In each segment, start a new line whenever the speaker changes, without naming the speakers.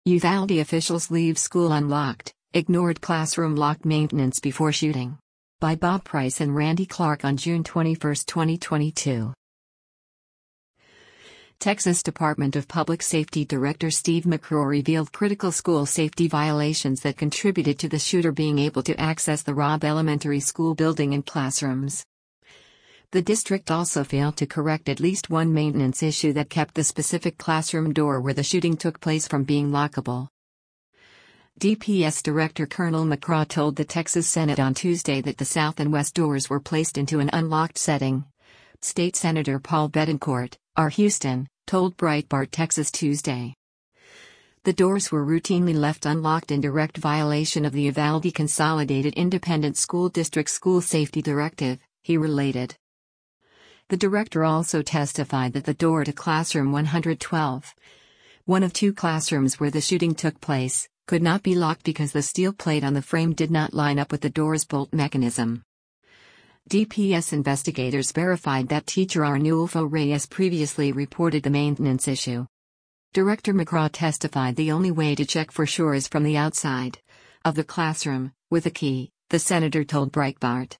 Uvalde officials leave school unlocked, ignored classroom lock maintenance before shooting. By Bob Price and Randy Clark on June 21, 2022. Texas Department of Public Safety Director Steve McCraw revealed critical school safety violations that contributed to the shooter being able to access the Robb Elementary School building and classrooms. The district also failed to correct at least one maintenance issue that kept the specific classroom door where the shooting took place from being lockable. DPS Director Colonel McCraw told the Texas Senate on Tuesday that the south and west doors were placed into an unlocked setting. State Senator Paul Bettencourt, R. Houston, told Breitbart Texas Tuesday. The doors were routinely left unlocked in direct violation of the Uvalde Consolidated Independent School District School Safety Directive, he related. The director also testified that the door to classroom 112, one of two classrooms where the shooting took place, could not be locked because the steel plate on the frame did not line up with the door's bolt mechanism. DPS investigators verified that teacher Arnulfo Reyes previously reported the maintenance issue. Director McCraw testified the only way to check for sure is from the outside of the classroom, with a key, the senator told Breitbart.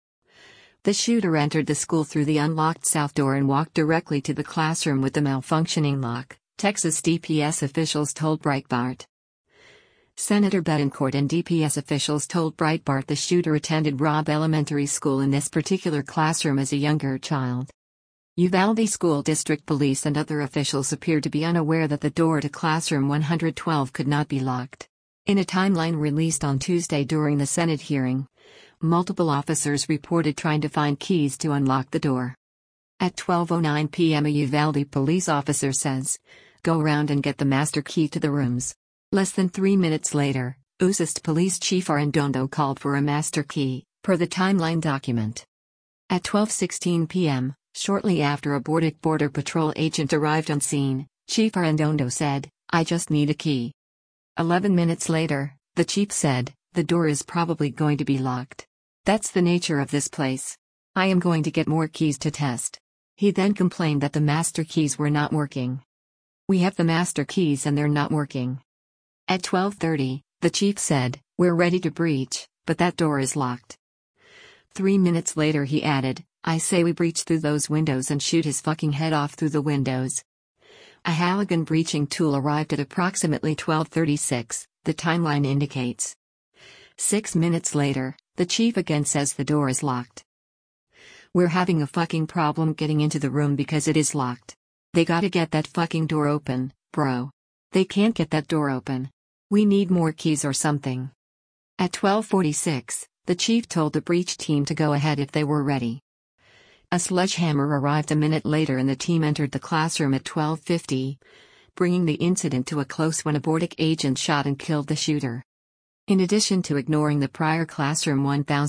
The shooter entered the school through the unlocked south door and walked directly to the classroom with the malfunctioning lock, Texas DPS officials told Breitbart. Senator Bettencourt and DPS officials told Breitbart the shooter attended Robb Elementary School in this particular classroom as a younger child. Uvalde School District Police and other officials appeared to be unaware that the door to classroom 112 could not be locked. In a timeline released on Tuesday during the Senate hearing, multiple officers reported trying to find keys to unlock the door. At 12:09 p.m. a Uvalde police officer says, "Go around and get the master key to the rooms." Less than 3 minutes later, Eustis Police Chief Arredondo called for a master key, per the timeline document. At 12:16 p.m., shortly after a Border Patrol agent arrived on scene, Chief Arredondo said, "I just need a key." 11 minutes later, the chief said, "The door is probably going to be locked. That's the nature of this place. I am going to get more keys to test." He then complained that the master keys were not working. "We have the master keys and they're not working." At 12:30, the chief said, "We're ready to breach, but that door is locked." 3 minutes later he added, "I say we breach through those windows and shoot his fucking head off through the windows." A Halligan breaching tool arrived at approximately 12:36, the timeline indicates. 6 minutes later, the chief again says the door is locked. "We're having a fucking problem getting into the room because it is locked. They gotta get that fucking door open, bro. They can't get that door open. We need more keys or something." At 12:46, the chief told the breach team to go ahead if they were ready. A sledgehammer arrived a minute later and the team entered the classroom at 12:50, bringing the incident to a close when a border agent shot and killed the shooter. In addition to ignoring the prior classroom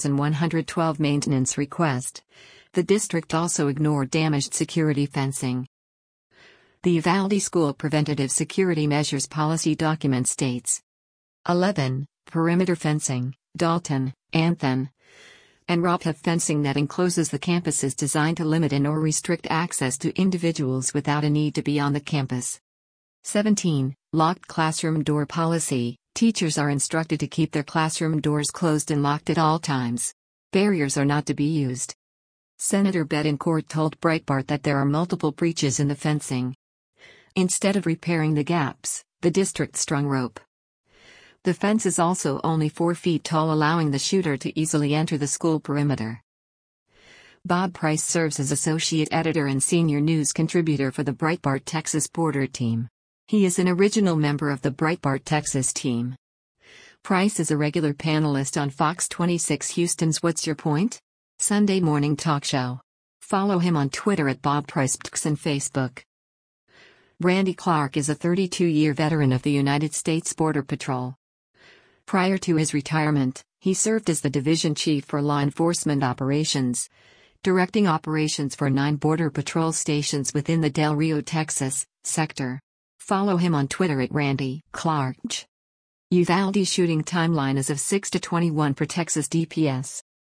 1112 maintenance request, the district also ignored damaged security fencing. The Uvalde School Preventative Security Measures Policy document states 11. Perimeter fencing, Dalton, Anthon, and Robb have fencing that encloses the campus is designed to limit and/or restrict access to individuals without a need to be on the campus. 17. Locked classroom door policy, teachers are instructed to keep their classroom doors closed and locked at all times. Barriers are not to be used. Senator Bettencourt told Breitbart that there are multiple breaches in the fencing. Instead of repairing the gaps, the district strung rope. The fence is also only 4 feet tall, allowing the shooter to easily enter the school perimeter. Bob Price serves as associate editor and senior news contributor for the Breitbart Texas Border team. He is an original member of the Breitbart Texas team. Price is a regular panelist on Fox 26 Houston's What's Your Point? Sunday morning talk show. Follow him on Twitter at BobPricePTX and Facebook. Randy Clark is a 32-year veteran of the United States Border Patrol. Prior to his retirement, he served as the division chief for law enforcement operations, directing operations for 9 Border Patrol stations within the Del Rio, Texas, sector. Follow him on Twitter at Randy Clark. Uvalde shooting timeline as of 6/21 for Texas DPS.